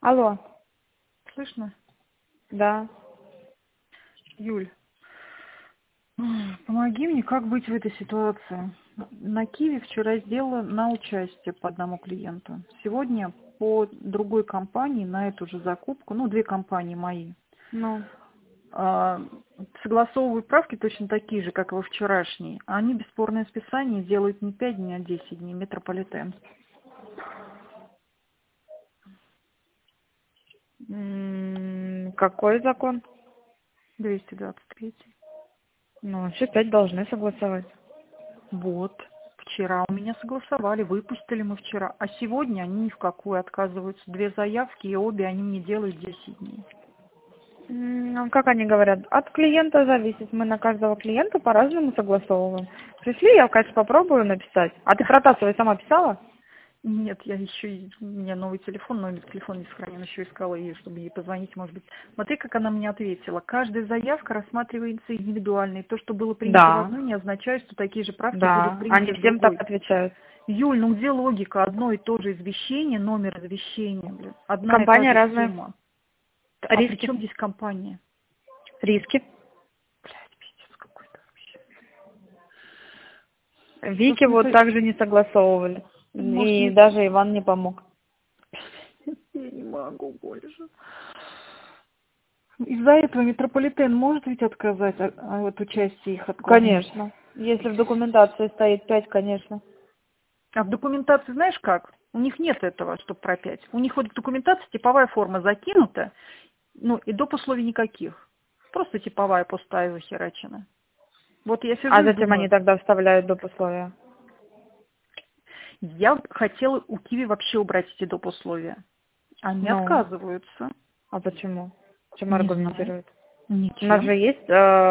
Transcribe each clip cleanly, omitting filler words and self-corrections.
Алло, Слышно? да. Юль, помоги мне, как быть в этой ситуации. На Киви вчера сделала на участие по одному клиенту. Сегодня по другой компании на эту же закупку, ну, две компании мои, Ну, согласовываю правки точно такие же, как и во вчерашней. А они бесспорное списание делают не 5 дней, а 10 дней. Метрополитен. какой закон? 223. Ну, вообще 5 должны согласовать. Вот. Вчера у меня согласовали, выпустили мы вчера. А сегодня они ни в какую отказываются. Две заявки, и обе они мне делают 10 дней. Как они говорят, от клиента зависит. Мы на каждого клиента по-разному согласовываем. Пришли, я, конечно, попробую написать. А ты Протасовой сама писала? Нет, я еще, у меня новый телефон, номер телефона не сохранен, еще искала ее, чтобы ей позвонить, может быть. Смотри, как она мне ответила. Каждая заявка рассматривается индивидуально. И то, что было принято в Да, одной, не означает, что такие же правки будут да. Они приняты в всем так другой. отвечают. Юль, ну где логика? Одно и то же извещение, номер извещения, блин. Одна и та Компания же разная. сумма. А при Риски. чем здесь компания? Риски. Блядь, пиздец какой-то вообще. Вики Просто не вот хочу. так же не согласовывали. Может, И не... даже Иван не помог. Я не могу больше. Из-за этого метрополитен может ведь отказать от участия их отклонить? Конечно. Если в документации стоит 5, конечно. А в документации знаешь как? У них нет этого, чтобы про 5. У них вот в документации типовая форма закинута, ну и доп. Условий никаких. Просто типовая пустая захерачена. Вот я А сижу и зачем они думаю, тогда вставляют доп. Условия? я хотела у Киви вообще убрать эти доп. Условия. Они Ну, отказываются. а почему? Чем Не знаю. аргументируют? У нас Ничем. же есть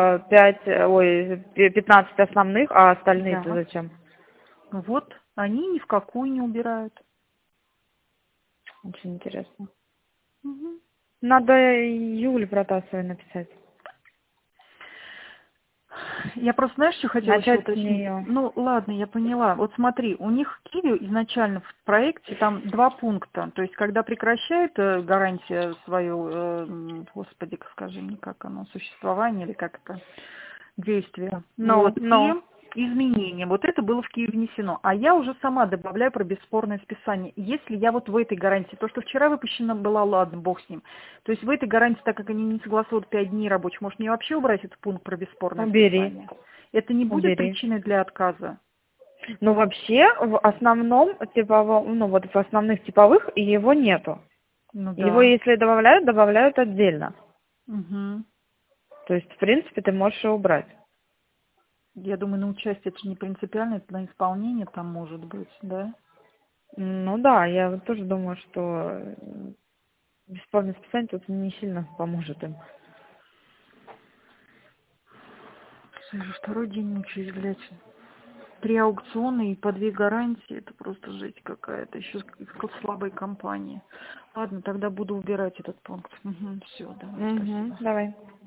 15 основных, а остальные-то Да. зачем? Вот они ни в какую не убирают. Очень интересно. Мгм. Надо Юле Протасовой написать. Я просто, знаешь, что хотела еще Начать с уточнить? нее. Ну, ладно, я поняла. Вот смотри, у них Киви изначально в проекте там два пункта. То есть, когда прекращает гарантия свою, господи, скажи мне, как оно, существование или как это, действие. Ну, Вот. И ну. изменения. Вот это было в Киеве внесено. А я уже сама добавляю про бесспорное списание. Если я вот в этой гарантии, то, что вчера выпущено было, ладно, бог с ним. То есть в этой гарантии, так как они не согласуют 5 дней рабочих, может мне вообще убрать этот пункт про бесспорное Убери. списание? Это не будет Убери. причиной для отказа? Ну, вообще, в основном, типовом, ну, вот в основных типовых его нету. Ну Его, да. если добавляют, добавляют отдельно. Угу. То есть, в принципе, ты можешь и убрать. Я думаю, на участие это же не принципиально, это на исполнение там может быть, да? Ну да, я вот тоже думаю, что бесплатное списание тут не сильно поможет им. Я же второй день мучаюсь, блядь. 3 аукциона и по 2 гарантии. Это просто жесть какая-то. Еще с слабой компании. Ладно, тогда буду убирать этот пункт. Угу, все, давай, Угу, спасибо. давай.